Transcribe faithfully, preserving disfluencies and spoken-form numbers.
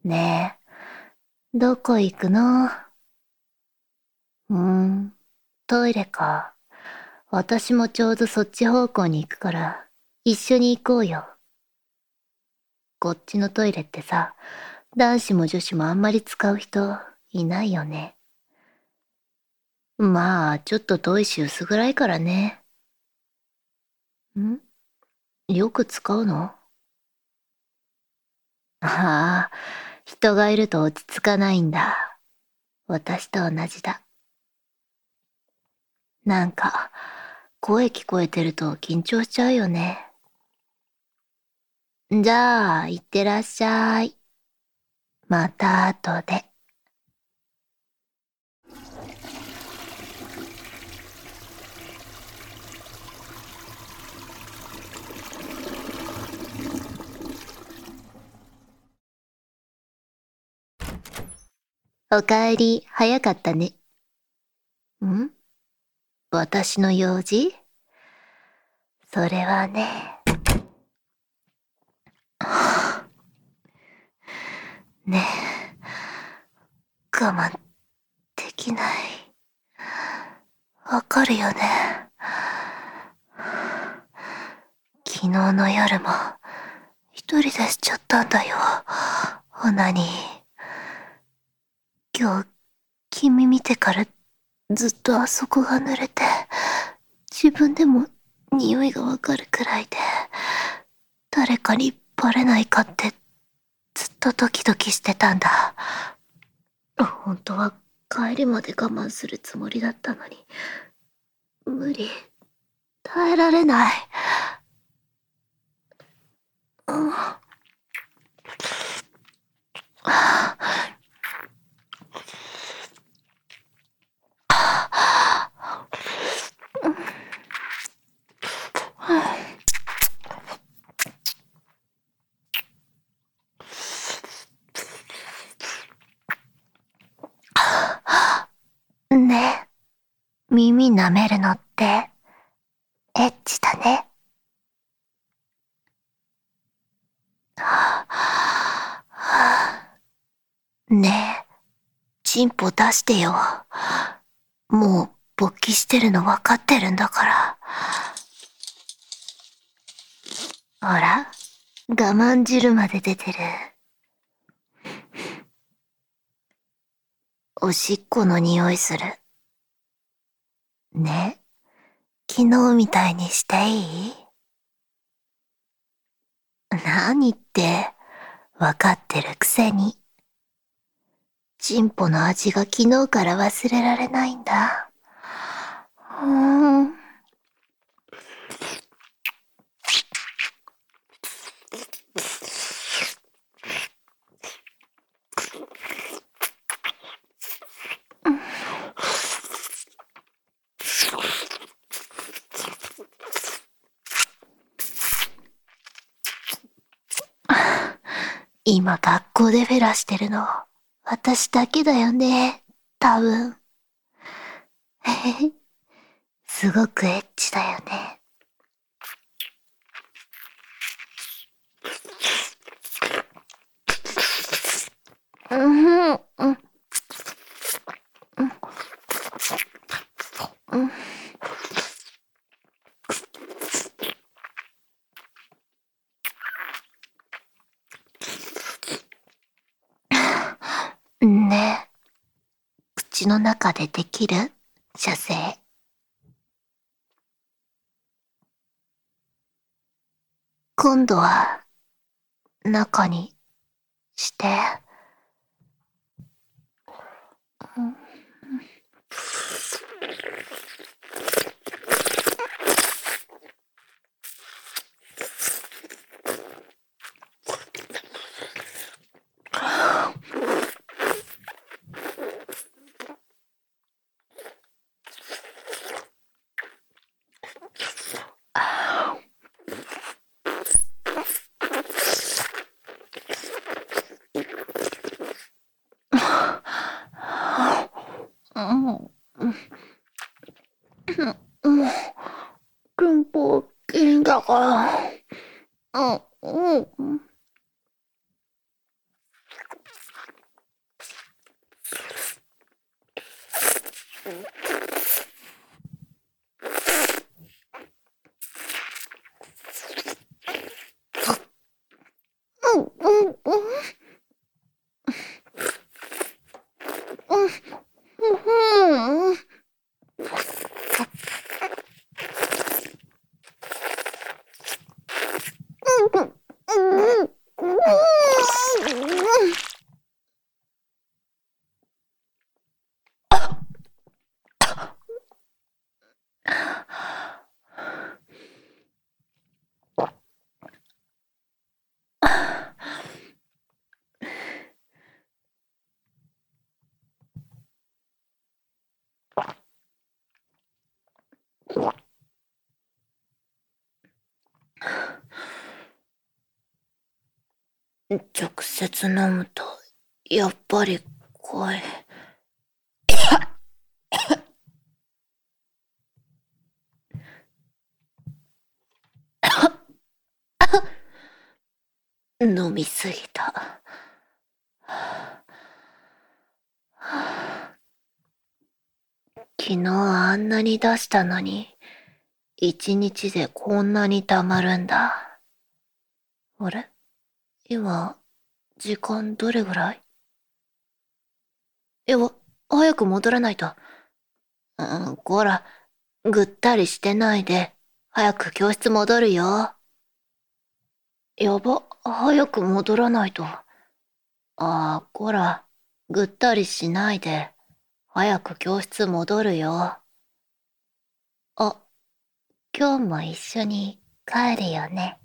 ねえ、どこ行くの？うーん、トイレか。私もちょうどそっち方向に行くから、一緒に行こうよ。こっちのトイレってさ、男子も女子もあんまり使う人いないよね。まあ、ちょっと遠いし薄暗いからね。ん？よく使うの？ああ、人がいると落ち着かないんだ。私と同じだ。なんか、声聞こえてると緊張しちゃうよね。じゃあ、いってらっしゃい。また後で。おかえり、早かったね。ん？私の用事？それはね。ねえ、我慢できない。わかるよね。昨日の夜も、一人でしちゃったんだよ。オナニー。今日、君見てからずっとあそこが濡れて、自分でも匂いがわかるくらいで、誰かにバレないかってずっとドキドキしてたんだ。本当は帰りまで我慢するつもりだったのに、無理、耐えられない。うん、ねえ、耳舐めるのってエッチだね。ねえ、チンポ出してよ。もう勃起してるの分かってるんだから。ほら、我慢汁まで出てる。おしっこの匂いする。ね、昨日みたいにしていい？何って、分かってるくせに。チンポの味が昨日から忘れられないんだ。うーん。今学校でフェラしてるの、私だけだよね、多分。すごくエッチだよね。うん、うん、うん、うん。ね、口の中でできる？射精。今度は、中にして。うん、うん、うん。憲法金だから。うん、うん。 直接飲むとやっぱり怖い。飲みすぎた。昨日あんなに出したのに、一日でこんなに溜まるんだ。あれ？今、時間どれぐらい？いや、早く戻らないと。うん、こら、ぐったりしてないで、早く教室戻るよ。やば、早く戻らないと。ああ、こら、ぐったりしないで、早く教室戻るよ。あ、今日も一緒に帰るよね。